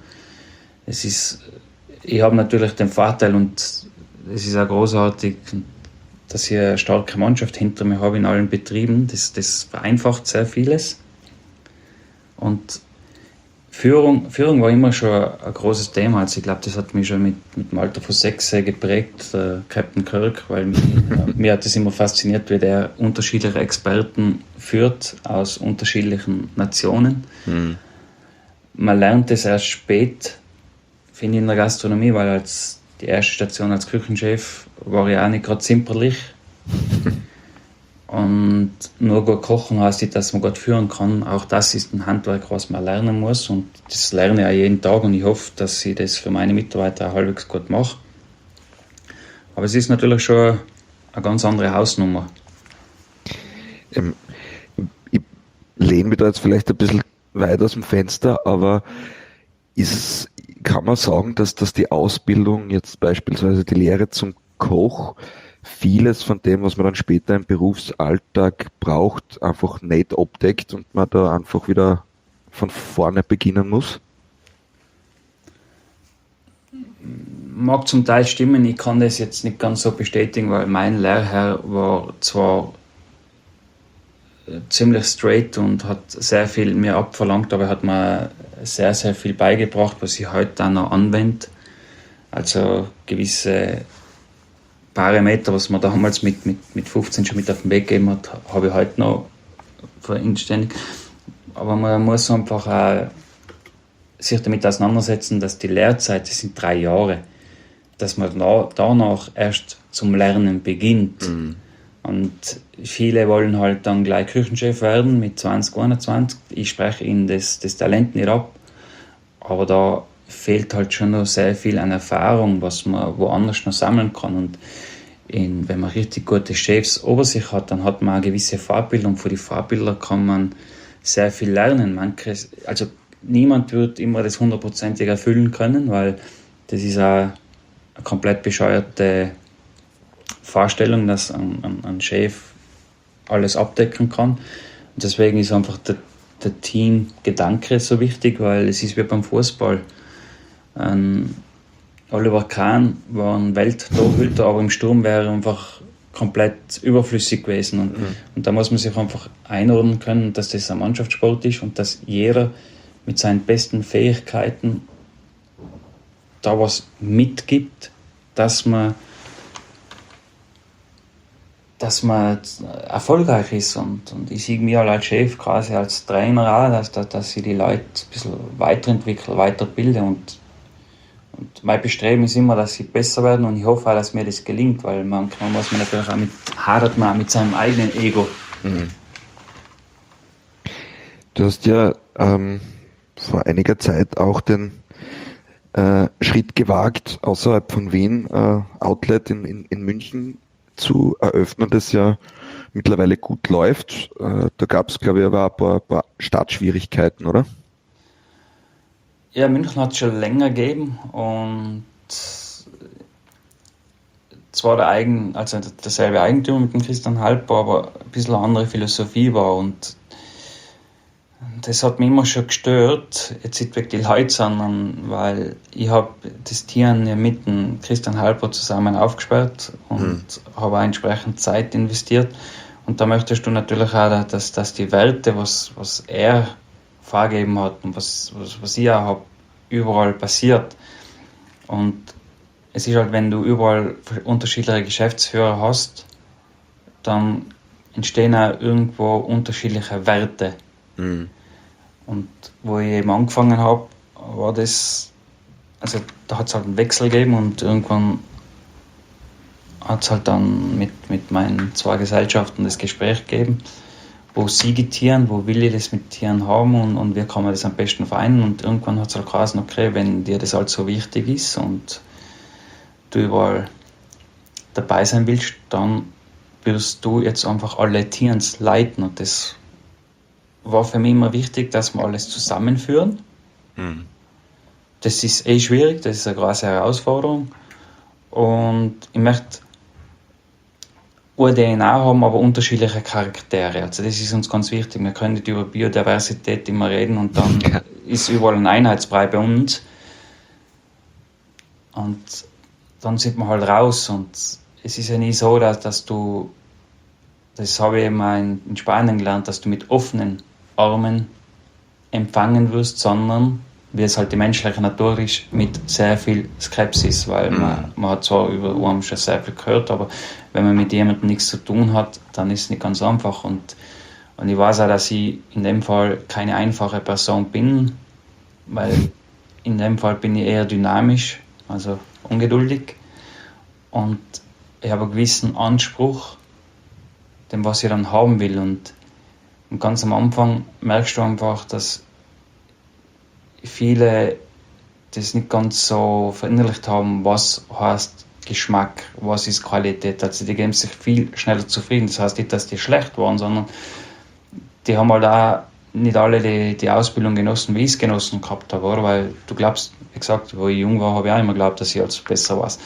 ich habe natürlich den Vorteil und es ist auch großartig, dass ich eine starke Mannschaft hinter mir habe in allen Betrieben. Das vereinfacht sehr vieles. Und Führung war immer schon ein großes Thema. Also ich glaube, das hat mich schon mit dem Alter von 6 geprägt, Captain Kirk, weil mir hat das immer fasziniert, wie der unterschiedliche Experten führt aus unterschiedlichen Nationen. Man lernt das erst spät, finde ich, in der Gastronomie, weil als die erste Station als Küchenchef war ich auch nicht gerade zimperlich. Und nur gut kochen heißt nicht, dass man gut führen kann. Auch das ist ein Handwerk, was man lernen muss. Und das lerne ich auch jeden Tag. Und ich hoffe, dass ich das für meine Mitarbeiter auch halbwegs gut mache. Aber es ist natürlich schon eine ganz andere Hausnummer. Ich lehne mich da jetzt vielleicht ein bisschen weit aus dem Fenster, aber kann man sagen, dass die Ausbildung, jetzt beispielsweise die Lehre zum Koch, vieles von dem, was man dann später im Berufsalltag braucht, einfach nicht abdeckt und man da einfach wieder von vorne beginnen muss? Mag zum Teil stimmen, ich kann das jetzt nicht ganz so bestätigen, weil mein Lehrherr war zwar ziemlich straight und hat sehr viel mir abverlangt, aber er hat mir sehr, sehr viel beigebracht, was ich heute auch noch anwende. Also gewisse Parameter, was man damals mit 15 schon mit auf den Weg gegeben hat, habe ich heute noch vollständig. Aber man muss einfach auch sich damit auseinandersetzen, dass die Lehrzeit, das sind 3 Jahre, dass man danach erst zum Lernen beginnt. Und viele wollen halt dann gleich Küchenchef werden mit 20, 21. Ich spreche ihnen das Talent nicht ab, aber da fehlt halt schon noch sehr viel an Erfahrung, was man woanders noch sammeln kann. Und wenn man richtig gute Chefs über sich hat, dann hat man eine gewisse Vorbildung. Von den Vorbildern kann man sehr viel lernen. Also niemand wird immer das 100%ig erfüllen können, weil das ist auch eine komplett bescheuerte Vorstellung, dass ein Chef alles abdecken kann. Und deswegen ist einfach der Teamgedanke so wichtig, weil es ist wie beim Fußball. Oliver Kahn war ein Welttorhüter, aber im Sturm wäre er einfach komplett überflüssig gewesen. Und da muss man sich einfach einordnen können, dass das ein Mannschaftssport ist und dass jeder mit seinen besten Fähigkeiten da was mitgibt, dass man dass man erfolgreich ist und ich sehe mich als Chef, quasi als Trainer auch, dass ich die Leute ein bisschen weiterentwickle, weiterbilde und mein Bestreben ist immer, dass sie besser werden und ich hoffe auch, dass mir das gelingt, weil manchmal muss man natürlich auch hadert man auch mit seinem eigenen Ego. Mhm. Du hast ja vor einiger Zeit auch den Schritt gewagt, außerhalb von Wien Outlet in München zu eröffnen, das ja mittlerweile gut läuft. Da gab es, glaube ich, aber ein paar Startschwierigkeiten, oder? Ja, München hat es schon länger gegeben und zwar derselbe Eigentümer mit dem Christian Halper, aber ein bisschen eine andere Philosophie war und das hat mich immer schon gestört, jetzt nicht wegen die Leute, sondern weil ich habe das Tieren ja mit dem Christian Halper zusammen aufgesperrt und habe auch entsprechend Zeit investiert. Und da möchtest du natürlich auch, dass die Werte, was er vorgegeben hat und was ich auch habe, überall passiert. Und es ist halt, wenn du überall unterschiedliche Geschäftsführer hast, dann entstehen auch irgendwo unterschiedliche Werte. Mhm. Und wo ich eben angefangen habe, war das, also da hat es halt einen Wechsel gegeben und irgendwann hat es halt dann mit meinen 2 Gesellschaften das Gespräch gegeben, wo sie die Tieren, wo will ich das mit Tieren haben und wie kann man das am besten vereinen und irgendwann hat es halt geheißen, okay, wenn dir das halt so wichtig ist und du überall dabei sein willst, dann wirst du jetzt einfach alle Tiers leiten und das war für mich immer wichtig, dass wir alles zusammenführen. Mhm. Das ist schwierig, das ist eine große Herausforderung. Und ich möchte eine DNA haben, aber unterschiedliche Charaktere. Also das ist uns ganz wichtig. Wir können nicht über Biodiversität immer reden und dann ist überall ein Einheitsbrei bei uns. Und dann sind wir halt raus. Und es ist ja nie so, dass du, das habe ich eben auch in Spanien gelernt, dass du mit offenen Armen empfangen wirst, sondern, wie es halt die menschliche Natur ist, mit sehr viel Skepsis, weil man hat zwar über Urm schon sehr viel gehört, aber wenn man mit jemandem nichts zu tun hat, dann ist es nicht ganz einfach und ich weiß auch, dass ich in dem Fall keine einfache Person bin, weil in dem Fall bin ich eher dynamisch, also ungeduldig und ich habe einen gewissen Anspruch, dem was ich dann haben will und ganz am Anfang merkst du einfach, dass viele das nicht ganz so verinnerlicht haben, was heißt Geschmack, was ist Qualität. Also die geben sich viel schneller zufrieden. Das heißt nicht, dass die schlecht waren, sondern die haben halt auch nicht alle die Ausbildung genossen, wie ich es genossen gehabt habe, oder? Weil du glaubst, wie gesagt, wo ich jung war, habe ich auch immer geglaubt, dass ich alles besser weiß.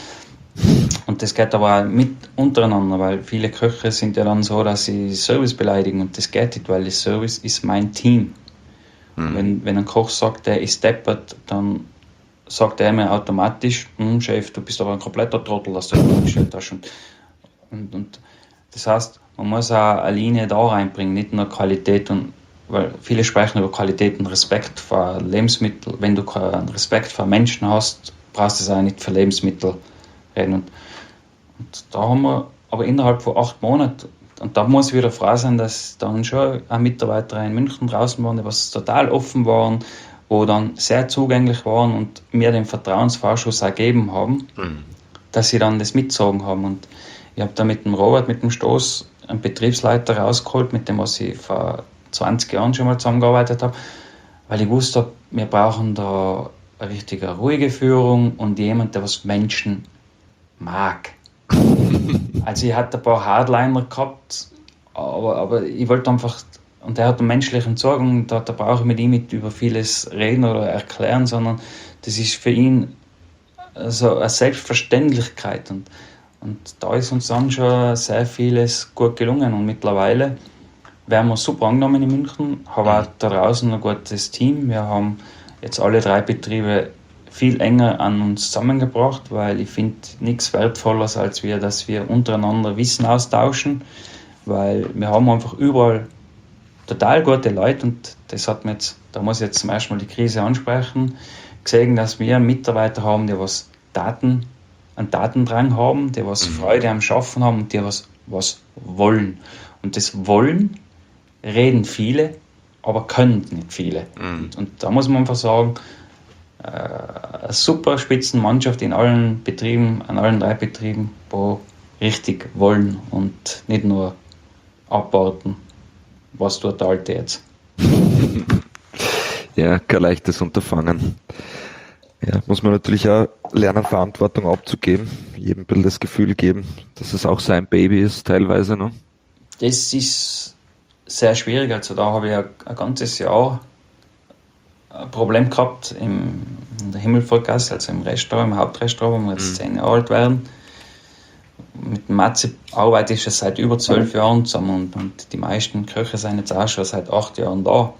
Und das geht aber auch mit untereinander, weil viele Köche sind ja dann so, dass sie Service beleidigen und das geht nicht, weil das Service ist mein Team. Wenn ein Koch sagt, der ist deppert, dann sagt er mir automatisch, Chef, du bist aber ein kompletter Trottel, dass du das umgestellt hast. Und das heißt, man muss auch eine Linie da reinbringen, nicht nur Qualität, weil viele sprechen über Qualität und Respekt vor Lebensmitteln. Wenn du keinen Respekt vor Menschen hast, brauchst du es auch nicht für Lebensmittel reden. Und da haben wir aber innerhalb von 8 Monaten, und da muss ich wieder froh sein, dass dann schon auch Mitarbeiter in München draußen waren, die was total offen waren, wo dann sehr zugänglich waren und mir den Vertrauensvorschuss ergeben haben, dass sie dann das mitgezogen haben. Und ich habe da mit dem Robert, mit dem Stoß, einen Betriebsleiter rausgeholt, mit dem was ich vor 20 Jahren schon mal zusammengearbeitet habe, weil ich wusste, wir brauchen da eine richtige ruhige Führung und jemand, der was Menschen mag. Also ich hatte ein paar Hardliner gehabt, aber ich wollte einfach, und er hat einen menschlichen Zugang, da brauche ich mit ihm nicht über vieles reden oder erklären, sondern das ist für ihn so eine Selbstverständlichkeit und da ist uns dann schon sehr vieles gut gelungen und mittlerweile werden wir super angenommen in München, haben auch da draußen ein gutes Team, wir haben jetzt alle 3 Betriebe viel enger an uns zusammengebracht, weil ich finde nichts Wertvolleres, als dass wir untereinander Wissen austauschen, weil wir haben einfach überall total gute Leute und das hat mir jetzt, da muss ich jetzt zum ersten Mal die Krise ansprechen, gesehen, dass wir Mitarbeiter haben, die was Daten einen Tatendrang haben, die was Freude am Schaffen haben und die was wollen. Und das Wollen reden viele, aber können nicht viele. Und da muss man einfach sagen, eine super Spitzenmannschaft in allen Betrieben, an allen 3 Betrieben, wo richtig wollen und nicht nur abwarten, was tut der Alte jetzt. Ja, kein leichtes Unterfangen. Ja, muss man natürlich auch lernen, Verantwortung abzugeben, jedem ein bisschen das Gefühl geben, dass es auch sein Baby ist, teilweise. Ne? Das ist sehr schwierig. Also da habe ich ein ganzes Jahr ein Problem gehabt in der Himmelfahrtgasse, also im Restaurant, im Hauptrestaurant, wo wir jetzt 10 Jahre alt werden. Mit dem Matze arbeite ich schon seit über 12 Jahren zusammen und die meisten Köche sind jetzt auch schon seit 8 Jahren da.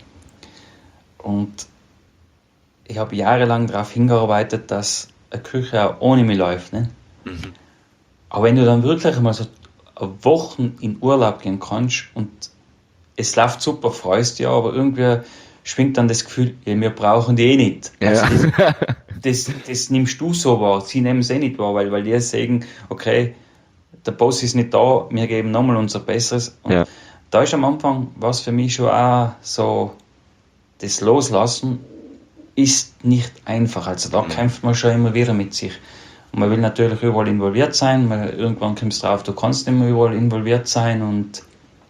Und ich habe jahrelang darauf hingearbeitet, dass eine Küche auch ohne mich läuft. Ne? Aber wenn du dann wirklich mal so Wochen in Urlaub gehen kannst und es läuft super, freust dich, aber irgendwie schwingt dann das Gefühl, ja, wir brauchen die eh nicht. Ja. Also das nimmst du so wahr, sie nehmen es eh nicht wahr, weil die sagen, okay, der Boss ist nicht da, wir geben nochmal unser Besseres. Und da ist am Anfang, was für mich schon auch so, das Loslassen ist nicht einfach. Also da kämpft man schon immer wieder mit sich. Und man will natürlich überall involviert sein, weil irgendwann kommst du drauf, du kannst nicht mehr überall involviert sein und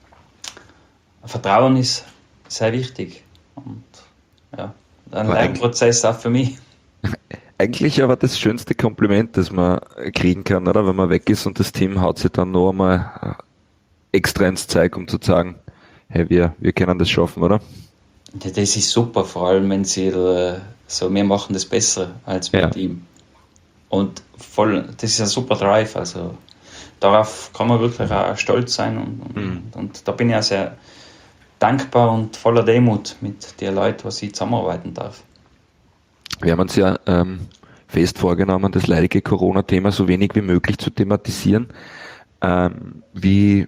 Vertrauen ist sehr wichtig. Und ja, ein Lernprozess auch für mich. Eigentlich aber das schönste Kompliment, das man kriegen kann, oder? Wenn man weg ist und das Team haut sich dann noch einmal extra ins Zeug, um zu sagen, hey, wir können das schaffen, oder? Ja, das ist super, vor allem wenn sie so, wir machen das besser als mit ihm. Und das ist ein super Drive, also darauf kann man wirklich auch stolz sein und da bin ich auch sehr dankbar und voller Demut mit den Leuten, was ich zusammenarbeiten darf. Wir haben uns ja fest vorgenommen, das leidige Corona-Thema so wenig wie möglich zu thematisieren. Wie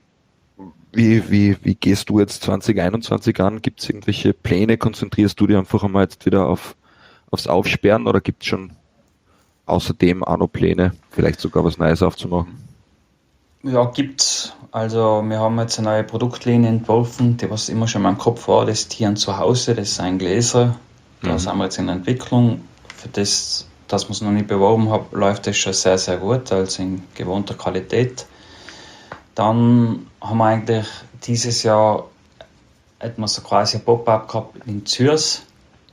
gehst du jetzt 2021 an? Gibt es irgendwelche Pläne? Konzentrierst du dich einfach einmal jetzt wieder aufs Aufsperren oder gibt es schon außerdem auch noch Pläne, vielleicht sogar was Neues aufzumachen? Ja, gibt's. Also wir haben jetzt eine neue Produktlinie entworfen, die was immer schon in meinem Kopf war, das Tieren zu Hause, das sind Gläser. Da sind wir jetzt in der Entwicklung. Für das, dass wir es noch nicht beworben haben, läuft das schon sehr, sehr gut, also in gewohnter Qualität. Dann haben wir eigentlich dieses Jahr so quasi ein Pop-up gehabt in Zürs,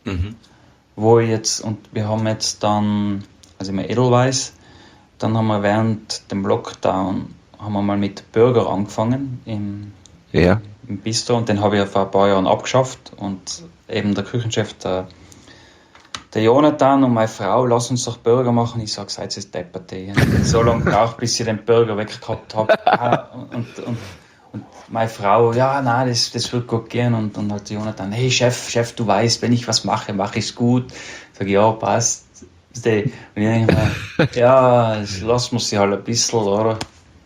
wo ich jetzt, und wir haben jetzt dann, also im Edelweiss, dann haben wir während dem Lockdown haben wir mal mit Burger angefangen im Bistro und den habe ich vor ein paar Jahren abgeschafft und eben der Küchenchef, der Jonathan und meine Frau, lass uns doch Burger machen. Ich sage, seid ihr deppert. Ich habe so lange gebraucht, bis ich den Burger weggehabt habe. Und meine Frau, ja, nein, das wird gut gehen. Und halt Jonathan, hey Chef, du weißt, wenn ich was mache, mache ich es gut. Ich sage, ja, passt. Und ich denke mir, ja, lassen wir sie halt ein bisschen, oder?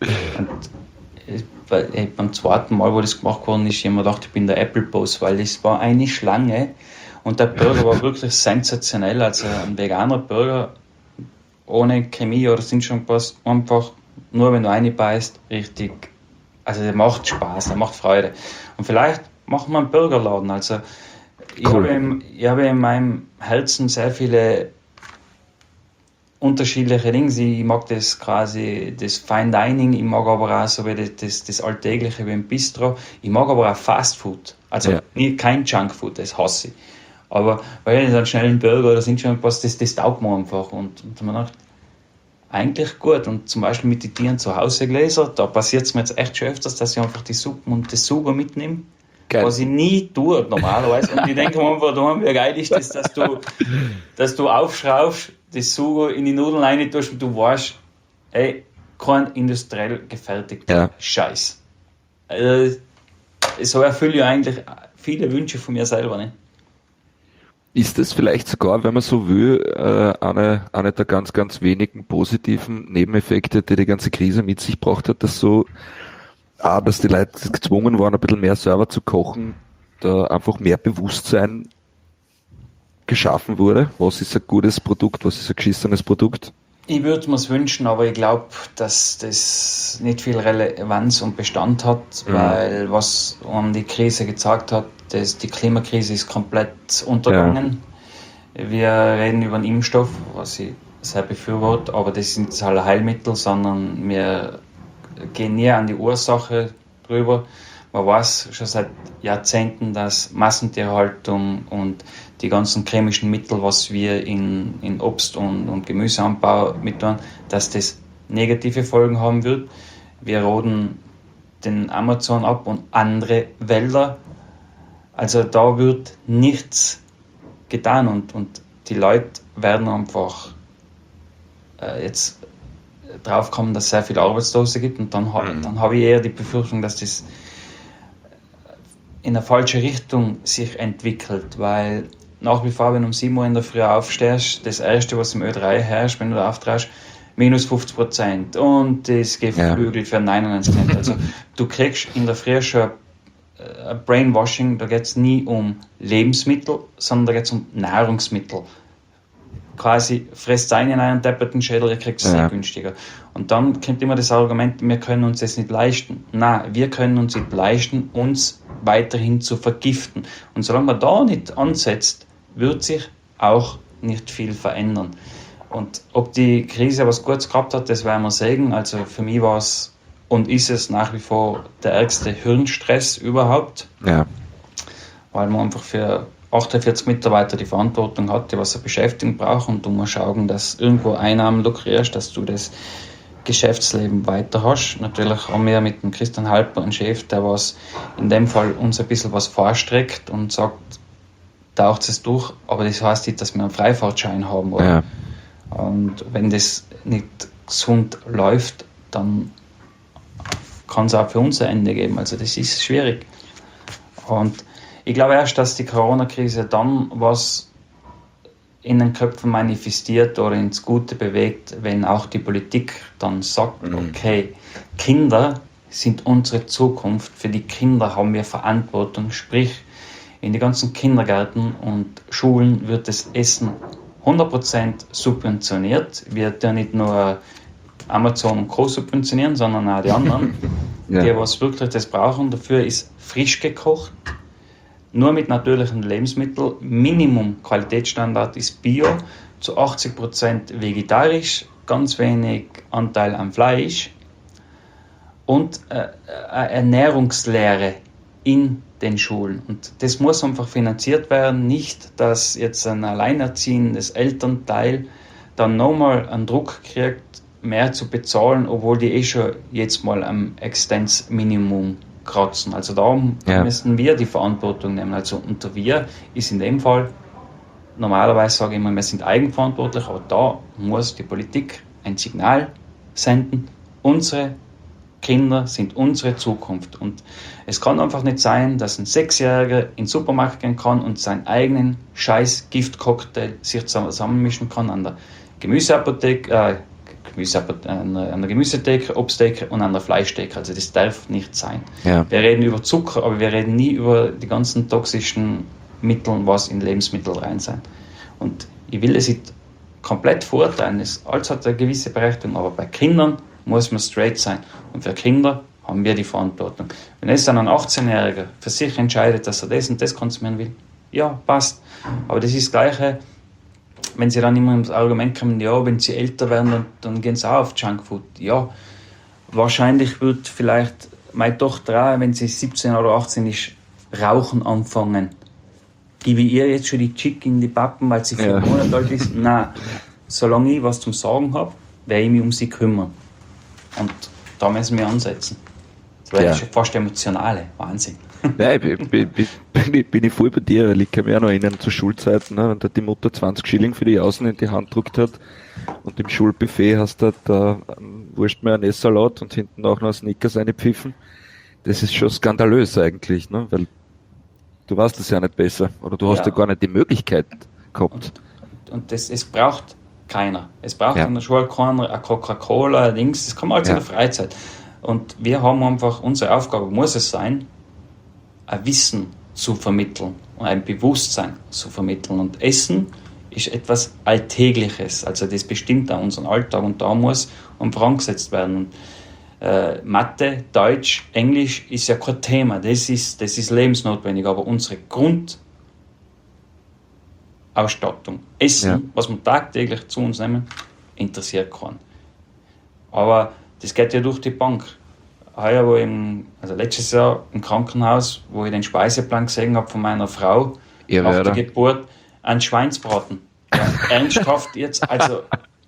Und beim zweiten Mal, wo das gemacht worden ist, ich habe mir gedacht, ich bin der Apple-Boss, weil es war eine Schlange. Und der Burger war wirklich sensationell, also ein veganer Burger ohne Chemie oder sind schon was, einfach nur wenn du reinbeißt, richtig, also der macht Spaß, der macht Freude. Und vielleicht machen wir einen Burgerladen, also ich habe in meinem Herzen sehr viele unterschiedliche Dinge. Ich mag das quasi, das Fine Dining, ich mag aber auch so wie das Alltägliche wie im Bistro, ich mag aber auch Fast Food, also kein Junk Food, das hasse ich. Aber weil so einen schnellen Burger oder sind schon was, das taugt mir einfach. Und man sagt, eigentlich gut. Und zum Beispiel mit den Tieren zu Hause Gläser, da passiert es mir jetzt echt schon öfters, dass ich einfach die Suppen und das Sugo mitnehme. Geil. Was ich nie tue normalerweise. Und ich denke mir einfach, wie geil ist das, dass du aufschraubst, das Sugo in die Nudeln rein tust und du weißt, ey, kein industriell gefertigter Scheiß. Also, so erfülle ich eigentlich viele Wünsche von mir selber. Ne? Ist das vielleicht sogar, wenn man so will, eine der ganz, ganz wenigen positiven Nebeneffekte, die ganze Krise mit sich gebracht hat, dass die Leute gezwungen waren, ein bisschen mehr selber zu kochen, da einfach mehr Bewusstsein geschaffen wurde? Was ist ein gutes Produkt, was ist ein geschissenes Produkt? Ich würde mir es wünschen, aber ich glaube, dass das nicht viel Relevanz und Bestand hat, weil was die Krise gezeigt hat, die Klimakrise ist komplett untergegangen. Ja. Wir reden über einen Impfstoff, was ich sehr befürworte, aber das sind halt Heilmittel, sondern wir gehen nie an die Ursache drüber. Man weiß schon seit Jahrzehnten, dass Massentierhaltung und die ganzen chemischen Mittel, was wir in Obst- und Gemüseanbau mittun, dass das negative Folgen haben wird. Wir roden den Amazon ab und andere Wälder. Also da wird nichts getan und die Leute werden einfach jetzt draufkommen, dass es sehr viele Arbeitslose gibt und dann habe ich eher die Befürchtung, dass das in eine falsche Richtung sich entwickelt, weil nach wie vor, wenn du um 7 Uhr in der Früh aufstehst, das Erste, was im Ö3 herrscht, wenn du da auftragst, minus 50% und das Geflügel für 99%. Also du kriegst in der Früh schon ein Brainwashing, da geht es nie um Lebensmittel, sondern da geht es um Nahrungsmittel. Quasi fresst ein in einen depperten Schädel, ihr kriegt es nicht günstiger. Und dann kommt immer das Argument, wir können uns das nicht leisten. Nein, wir können uns nicht leisten, uns weiterhin zu vergiften. Und solange man da nicht ansetzt, wird sich auch nicht viel verändern. Und ob die Krise was Gutes gehabt hat, das werden wir sehen. Also für mich war es und ist es nach wie vor der ärgste Hirnstress überhaupt. Ja. Weil man einfach für 48 Mitarbeiter die Verantwortung hat, die was eine Beschäftigung brauchen und du musst schauen, dass irgendwo Einnahmen lukrierst, dass du das Geschäftsleben weiter hast. Natürlich haben wir mit dem Christian Halper einen Chef, der was in dem Fall uns ein bisschen was vorstreckt und sagt, taucht es durch, aber das heißt nicht, dass wir einen Freifahrtschein haben. Oder? Ja. Und wenn das nicht gesund läuft, dann kann es auch für uns ein Ende geben. Also das ist schwierig. Und ich glaube erst, dass die Corona-Krise dann was in den Köpfen manifestiert oder ins Gute bewegt, wenn auch die Politik dann sagt, okay, Kinder sind unsere Zukunft, für die Kinder haben wir Verantwortung, sprich in die ganzen Kindergärten und Schulen wird das Essen 100% subventioniert. Wir tun nicht nur Amazon und Co. subventionieren, sondern auch die anderen, die was wirklich das brauchen. Dafür ist frisch gekocht, nur mit natürlichen Lebensmitteln. Minimum Qualitätsstandard ist Bio, zu 80% vegetarisch, ganz wenig Anteil an Fleisch und eine Ernährungslehre in den Schulen. Und das muss einfach finanziert werden, nicht, dass jetzt ein alleinerziehendes Elternteil dann nochmal einen Druck kriegt, mehr zu bezahlen, obwohl die schon jetzt mal am Existenzminimum kratzen. Also da müssen wir die Verantwortung nehmen. Also unter wir ist in dem Fall, normalerweise sage ich immer, wir sind eigenverantwortlich, aber da muss die Politik ein Signal senden, unsere Kinder sind unsere Zukunft. Und es kann einfach nicht sein, dass ein 6-Jähriger in den Supermarkt gehen kann und seinen eigenen scheiß Giftcocktail sich zusammenmischen kann an der Gemüseapotheke, an der Gemüsetheke, Obsttheke und an der Fleischtheke. Also das darf nicht sein. Ja. Wir reden über Zucker, aber wir reden nie über die ganzen toxischen Mittel, was in Lebensmittel rein sein. Und ich will es nicht komplett verurteilen. Alles hat eine gewisse Berechtigung, aber bei Kindern muss man straight sein. Und für Kinder haben wir die Verantwortung. Wenn jetzt dann ein 18-Jähriger für sich entscheidet, dass er das und das konsumieren will, ja, passt. Aber das ist das Gleiche, wenn sie dann immer ins Argument kommen, ja, wenn sie älter werden, dann gehen sie auch auf Junkfood. Ja, wahrscheinlich wird vielleicht meine Tochter auch, wenn sie 17 oder 18 ist, Rauchen anfangen. Gebe ich ihr jetzt schon die Chick in die Pappen, weil sie 4 Monate alt ist? Nein. Solange ich was zum Sagen habe, werde ich mich um sie kümmern. Und da müssen wir ansetzen. Das wäre schon fast emotionale Wahnsinn. Nein, bin ich voll bei dir. Ich kann mich auch noch erinnern zu Schulzeiten, ne, wenn da die Mutter 20 Schilling für die Außen in die Hand gedrückt hat und im Schulbuffet hast du da wurscht mir einen Esssalat und hinten auch noch ein Snickers reingepfiffen. Das ist schon skandalös eigentlich, ne, weil du weißt das ja nicht besser oder du hast ja gar nicht die Möglichkeit gehabt. Und es braucht keiner. Es braucht an der Schule keiner, eine Coca-Cola, ein Dings, das kann man alles in der Freizeit. Und wir haben einfach, unsere Aufgabe muss es sein, ein Wissen zu vermitteln und ein Bewusstsein zu vermitteln. Und Essen ist etwas Alltägliches. Also das bestimmt auch unseren Alltag und da muss vorangesetzt werden. Und, Mathe, Deutsch, Englisch ist ja kein Thema, das ist lebensnotwendig, aber unsere Grundausstattung, Essen, was wir tagtäglich zu uns nehmen, interessiert keinen. Aber das geht ja durch die Bank. Heuer, letztes Jahr im Krankenhaus, wo ich den Speiseplan gesehen habe von meiner Frau, nach der Geburt, ein Schweinsbraten. Ja, ernsthaft jetzt, also...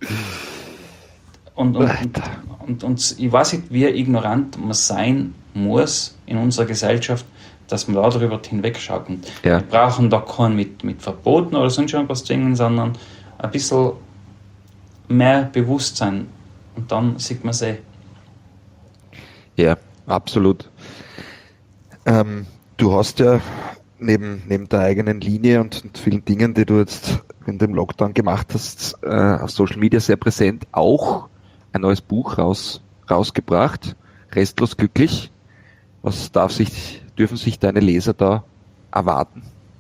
Und ich weiß nicht, wie ignorant man sein muss in unserer Gesellschaft, dass man darüber hinwegschaut. Wir brauchen da keinen mit Verboten oder sonst irgendwas Dingen, sondern ein bisschen mehr Bewusstsein. Und dann sieht man es eh. Ja, absolut. Du hast ja neben der eigenen Linie und vielen Dingen, die du jetzt in dem Lockdown gemacht hast, auf Social Media sehr präsent, auch ein neues Buch rausgebracht, Restlos glücklich. Was dürfen sich deine Leser da erwarten?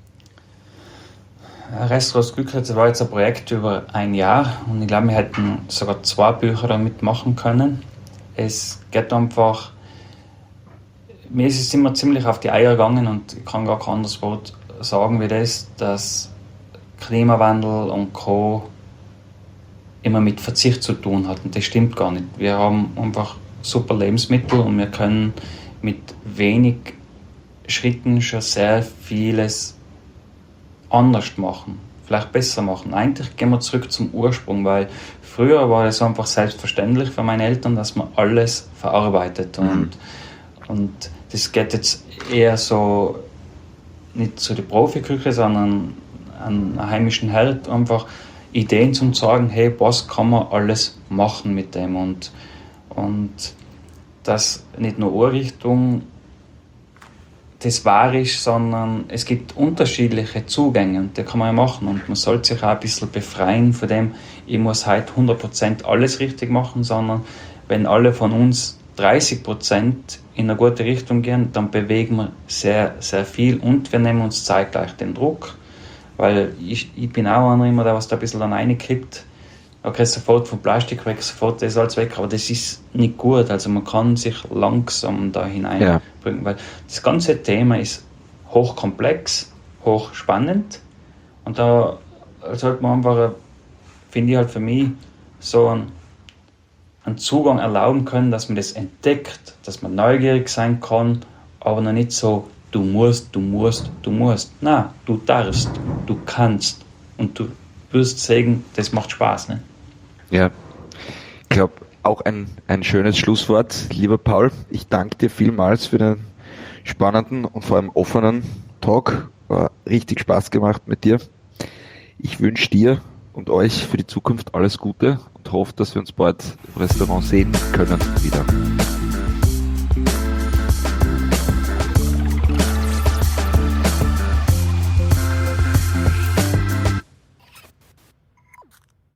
Restlos glücklich, das war jetzt ein Projekt über ein Jahr und ich glaube, wir hätten sogar 2 Bücher damit machen können. Es geht einfach, mir ist es immer ziemlich auf die Eier gegangen und ich kann gar kein anderes Wort sagen wie das, dass Klimawandel und Co. immer mit Verzicht zu tun hat und das stimmt gar nicht. Wir haben einfach super Lebensmittel und wir können mit wenig Schritten schon sehr vieles anders machen, vielleicht besser machen. Eigentlich gehen wir zurück zum Ursprung, weil früher war es einfach selbstverständlich für meine Eltern, dass man alles verarbeitet und das geht jetzt eher so nicht zu der Profiküche, sondern an einem heimischen Herd einfach Ideen zu sagen, hey, was kann man alles machen mit dem und das nicht nur eine Richtung das wahr ist, sondern es gibt unterschiedliche Zugänge und die kann man ja machen und man sollte sich auch ein bisschen befreien von dem, ich muss heute 100% alles richtig machen, sondern wenn alle von uns 30% in eine gute Richtung gehen, dann bewegen wir sehr, sehr viel und wir nehmen uns zeitgleich den Druck. Weil ich bin auch einer immer, der was da ein bisschen dann reinkippt. Okay, sofort vom Plastik weg, sofort das alles weg, aber das ist nicht gut. Also man kann sich langsam da hineinbringen, weil das ganze Thema ist hochkomplex, hochspannend und da sollte man einfach, finde ich halt für mich, so einen Zugang erlauben können, dass man das entdeckt, dass man neugierig sein kann, aber noch nicht so du musst. Nein, du darfst, du kannst und du wirst sagen, das macht Spaß. Ne? Ja, ich glaube, auch ein schönes Schlusswort. Lieber Paul, ich danke dir vielmals für den spannenden und vor allem offenen Talk. War richtig Spaß gemacht mit dir. Ich wünsche dir und euch für die Zukunft alles Gute und hoffe, dass wir uns bald im Restaurant sehen können wieder.